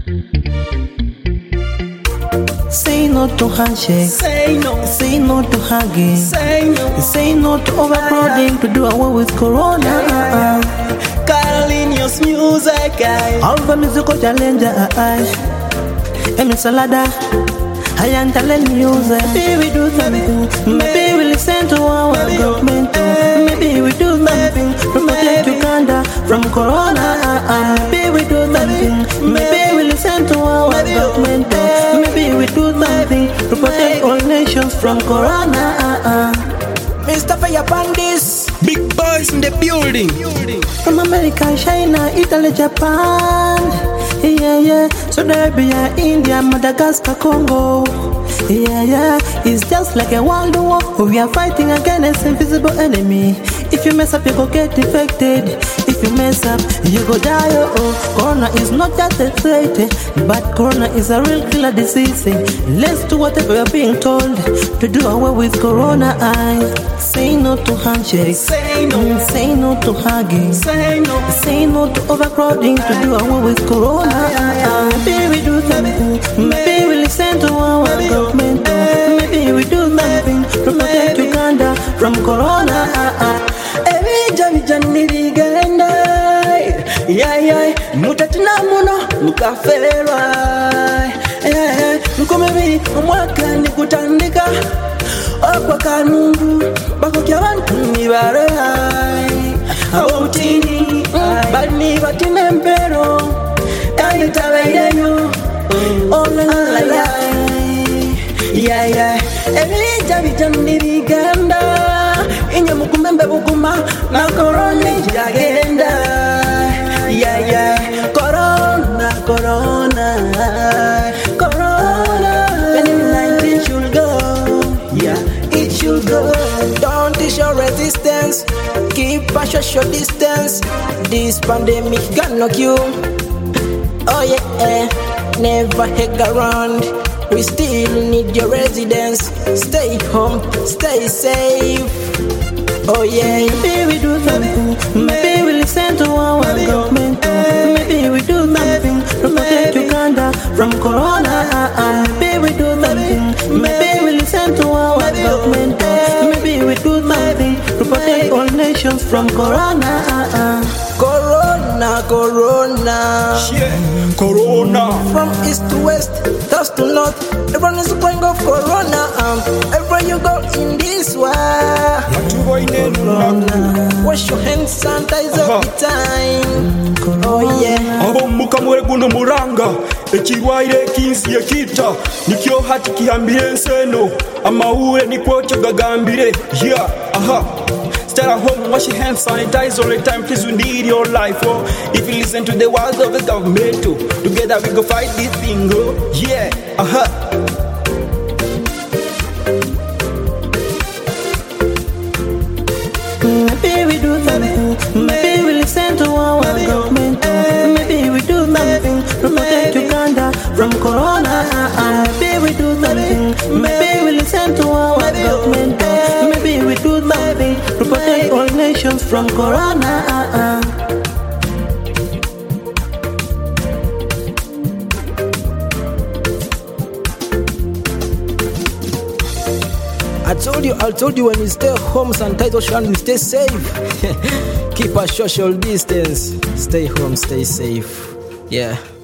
Say no to handshake. Say no. Say no to hugging. Say no. Say no to overcrowding to do away with corona. Carolinius music. Alva musical challenger. Emi Salada. I am telling music. Maybe we do something. Maybe we listen to our government. Maybe we do something to protect Uganda from corona. Maybe we do something. Maybe we listen to our government. Maybe we do something to protect all nations from corona. Mr. Fire Bandits, big boys in the building. From America, China, Italy, Japan. Yeah. Saudi Arabia, India, Madagascar, Congo. Yeah. It's just like a world war. We are fighting against an invisible enemy. If you mess up, you go get infected. If you mess up, you go die. Corona is not just a threat, but corona is a real killer disease. Let's do whatever we are being told to do away with corona. Say no to handshakes. Say no. Say no to hugging. Say no. Say no to overcrowding to do away with corona. Maybe we do something. Maybe we listen to our government. Maybe we do something to protect Uganda from corona. Nirigenda. Mutatina muno mukaferwa. Nkomebi omwaka nikutandika. Okwa kanungu bakokya bantu nibare. Abotini bani batine mpero. Kandi tabeyeyo. Ebija nirigenda. Inye mukumembe bukuma na corona jagenda. Corona. When 19 should go. It should go. Don't show resistance. Keep a social distance. This pandemic can knock you. Oh yeah. Never hang around. We still need your residence. Stay home, stay safe. Oh yeah. Maybe we do something. Maybe we listen to our government. Maybe we do something to protect Uganda from corona. Maybe we do something. Maybe we listen to our government. Maybe we do something to protect all nations from corona. Corona. Yeah, corona. From east to west, south to north, everyone is going off corona. Everywhere you go in this world, wash your hands, sanitize all the time. Oh yeah. Abomuka mweguno muranga ekirwaire kinsi ekita nikyo hati kihambire enseno amawure nikwocha gagambire. Yeah, Stay at home, wash your hands, sanitize all the time. Please, we need your life. If you listen to the words of the government, together we go fight this thing. Yeah, Maybe we do something. Maybe we listen to our government. Maybe we do something to protect Uganda from corona. Maybe we do something. Maybe we listen to our government. Maybe we do something to protect all nations from corona. I told you when you stay home, sanitize your hands, you stay safe. Keep a social distance. Stay home, stay safe. Yeah.